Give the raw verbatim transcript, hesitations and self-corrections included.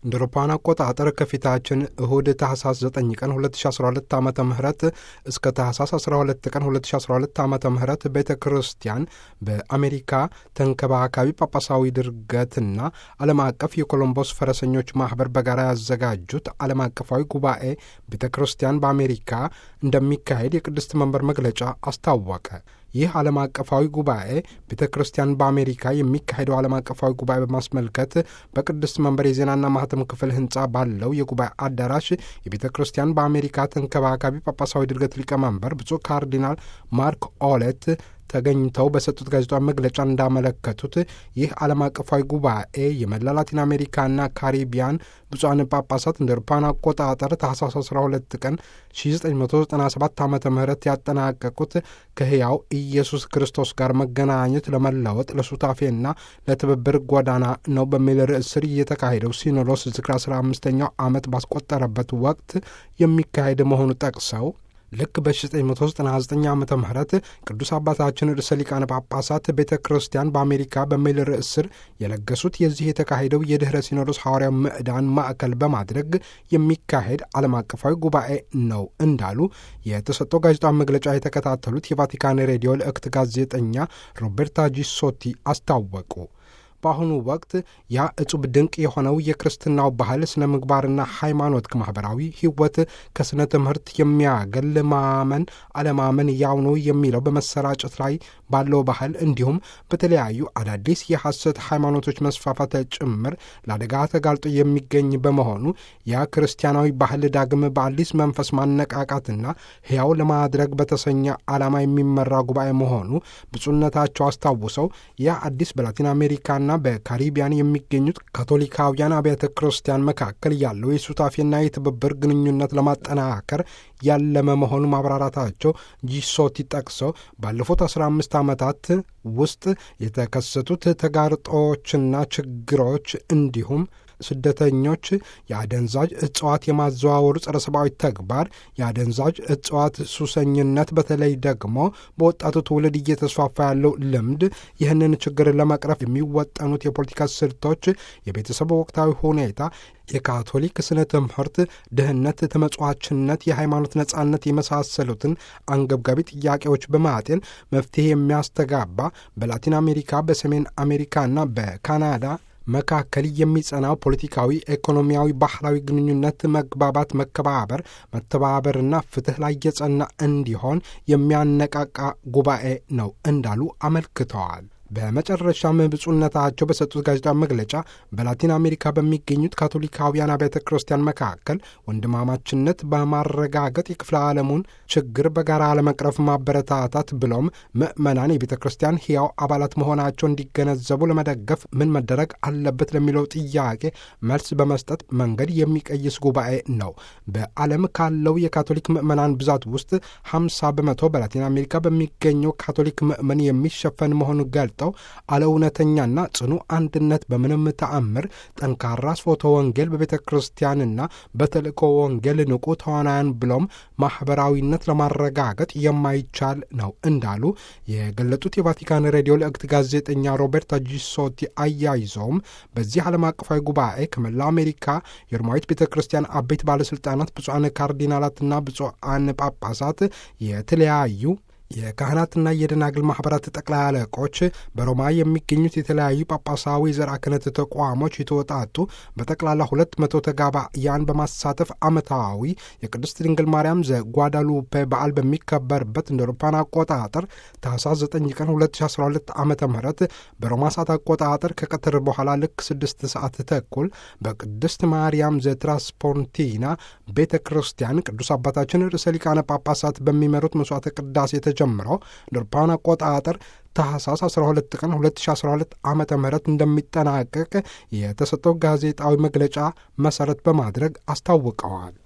እንደ አውሮፓውያን አቆጣጠር ከፊታችን እሁድ ታህሳስ ዘጠኝ ቀን ሁለት ሺ አስራ ሁለት ዓመተ ምህረት እስከ ታህሳስ አስራ ሁለት ቀን ሁለት ሺ አስራ ሁለት ዓመተ ምህረት ቤተ ክርስቲያን በአሜሪካ ተንከባካቢ ጳጳሳዊ ድርገትና ዓለም አቀፍ የኮሎምቦስ ፈረሰኞች ማኅበር በጋራ ያዘጋጁት ዓለም አቀፋዊ ጉባኤ ቤተ ክርስቲያን በአሜሪካ እንደሚካሄድ የቅድስት መንበር መግለጫ አስታወቀ። ይህ ዓለም አቀፋዊ ጉባኤ ቤተ ክርስቲያን በአሜሪካ የሚካሄደው ዓለም አቀፋዊ ጉባኤ በማስመልከት በቅድስት መንበር የዜናና ማህተም ክፍል ህንጻ ባለው የጉባኤ አዳራሽ የቤተ ክርስቲያን በአሜሪካ ተንከባካቢ ጳጳሳዊ ድርገት ሊቀመንበር ብፁዕ ካርዲናል ማርክ ኦሌት ተገኝተው በሰጡት ጋዜጣዊ መግለጫ እንዳመለከቱት ይህ ዓለም አቀፋዊ ጉባኤ የመላ ላቲን አሜሪካና ካሪቢያን ብፁዓን ጳጳሳት እንደ አውሮፓውያን አቆጣጠር ታህሳስ አስራ ሁለት ቀን ሺ ዘጠኝ መቶ ዘጠና ሰባት ዓመተ ምህረት ያጠናቀቁት ከሕያው ኢየሱስ ክርስቶስ ጋር መገናኘት ለመለወጥ ለሱታፌና ለትብብር ጎዳና ነው በሚል ርዕስ ስር የተካሄደው ሲኖዶስ ዝክረ አስራ አምስተኛው ዓመት ባስቆጠረበት ወቅት የሚካሄድ መሆኑ ጠቅሰው ልክ በ ዘጠኝ መቶ ዘጠና ዘጠኝ ዓመተ ምህረት ቅዱስ አባታችን ርዕሰ ሊቃነ ጳጳሳት ቤተ ክርስቲያን በአሜሪካ በሚል ርዕስ ስር የለገሱት የዚህ የተካሄደው የድኅረ ሲኖዶስ ሐዋርያው ምዕዳን ማዕከል በማድረግ የሚካሄድ ዓለም አቀፋዊ ጉባኤ ነው እንዳሉ የተሰጠው ጋዜጣዊ መግለጫ የተከታተሉት የቫቲካን ሬዲዮ ልዕክት ጋዜጠኛ ሮቤርታ ጂሶቲ አስታወቁ። በአሁኑ ወቅት ያ እጹብ ድንቅ የሆነው የክርስትናው ባህል ስነ ምግባርና ሃይማኖት ከማኅበራዊ ሕይወት ከስነ ትምህርት የሚያገል ማመን አለማመን ያው ነው የሚለው በመሰራጨት ላይ ባለው ባህል እንዲሁም በተለያዩ አዳዲስ የሐሰት ሃይማኖቶች መስፋፋት ጭምር ለአደጋ ተጋልጦ የሚገኝ በመሆኑ ያ ክርስቲያናዊ ባህል ዳግም በአዲስ መንፈስ ማነቃቃትና ሕያው ለማድረግ በተሰኘ ዓላማ የሚመራ ጉባኤ መሆኑ ብፁዕነታቸው አስታውሰው ያ አዲስ በላቲን አሜሪካና በካሪቢያን የሚገኙት ካቶሊካውያን አብያተ ክርስቲያን መካከል ያለው የሱታፌና የትብብር ግንኙነት ለማጠናከር ያለመ መሆኑ ማብራራታቸው ጂሶቲ ጠቅሰው ባለፉት አስራ አምስት ዓመታት ውስጥ የተከሰቱት ተጋርጦችና ችግሮች እንዲሁም ስደተኞች፣ የአደንዛዥ እጽዋት የማዘዋወሩ ጸረ ሰብአዊ ተግባር፣ የአደንዛዥ እጽዋት ሱሰኝነት፣ በተለይ ደግሞ በወጣቱ ትውልድ እየተስፋፋ ያለው ልምድ፣ ይህንን ችግር ለመቅረፍ የሚወጠኑት የፖለቲካ ስልቶች፣ የቤተሰብ ወቅታዊ ሁኔታ፣ የካቶሊክ ስነ ትምህርት፣ ድህነት፣ ተመጽዋችነት፣ የሃይማኖት ነጻነት የመሳሰሉትን አንገብጋቢ ጥያቄዎች በማጤን መፍትሄ የሚያስተጋባ በላቲን አሜሪካ በሰሜን አሜሪካና በካናዳ መካከል የሚጸናው ፖለቲካዊ፣ ኢኮኖሚያዊ፣ ባህላዊ ግንኙነት መግባባት፣ መከባበር፣ መተባበርና ፍትህ ላይ የጸና እንዲሆን የሚያነቃቃ ጉባኤ ነው እንዳሉ አመልክተዋል። በመጨረሻም ብፁዕነታቸው በሰጡት ጋዜጣዊ መግለጫ በላቲን አሜሪካ በሚገኙት ካቶሊካውያን አብያተ ክርስቲያን መካከል ወንድማማችነት በማረጋገጥ የክፍለ ዓለሙን ችግር በጋራ ለመቅረፍ ማበረታታት ብሎም ምዕመናን የቤተ ክርስቲያን ሕያው አባላት መሆናቸው እንዲገነዘቡ ለመደገፍ ምን መደረግ አለበት ለሚለው ጥያቄ መልስ በመስጠት መንገድ የሚቀይስ ጉባኤ ነው። በዓለም ካለው የካቶሊክ ምዕመናን ብዛት ውስጥ ሀምሳ በመቶ በላቲን አሜሪካ በሚገኘው ካቶሊክ ምዕመን የሚሸፈን መሆኑ ገልጠው አለ እውነተኛና ጽኑ አንድነት በምንም ተአምር ጠንካራ ስርዓተ ወንጌል በቤተ ክርስቲያንና በተልእኮ ወንጌል ንቁ ተዋናያን ብሎም ማኅበራዊነት ለማረጋገጥ የማይቻል ነው እንዳሉ የገለጡት የቫቲካን ሬዲዮ ልዕክት ጋዜጠኛ ሮቤርታ ጂሶቲ አያይዘውም በዚህ ዓለም አቀፋዊ ጉባኤ ከመላ አሜሪካ የሮማዊት ቤተ ክርስቲያን አበይት ባለሥልጣናት፣ ብፁዓን ካርዲናላትና ብፁዓን ጳጳሳት፣ የተለያዩ የካህናትና የደናግል ማኅበራት ጠቅላይ አለቆች፣ በሮማ የሚገኙት የተለያዩ ጳጳሳዊ ዘርዓ ክህነት ተቋሞች የተወጣጡ በጠቅላላ ሁለት መቶ ተጋባያን በማሳተፍ ዓመታዊ የቅድስት ድንግል ማርያም ዘጓዳሉፔ በዓል በሚከበርበት እንደ አውሮፓውያን አቆጣጠር ታህሳስ ዘጠኝ ቀን ሁለት ሺ አስራ ሁለት ዓመተ ምህረት በሮማ ሰዓት አቆጣጠር ከቀትር በኋላ ልክ ስድስት ሰዓት ተኩል በቅድስት ማርያም ዘትራስፖንቲና ቤተ ክርስቲያን ቅዱስ አባታችን ርዕሰ ሊቃነ ጳጳሳት በሚመሩት መስዋዕተ ቅዳሴ ጀምረው ለአውሮፓውያን አቆጣጠር ታህሳስ አስራ ሁለት ቀን ሁለት ሺ አስራ ሁለት ዓመተ ምህረት እንደሚጠናቀቅ የተሰጠው ጋዜጣዊ መግለጫ መሰረት በማድረግ አስታውቀዋል።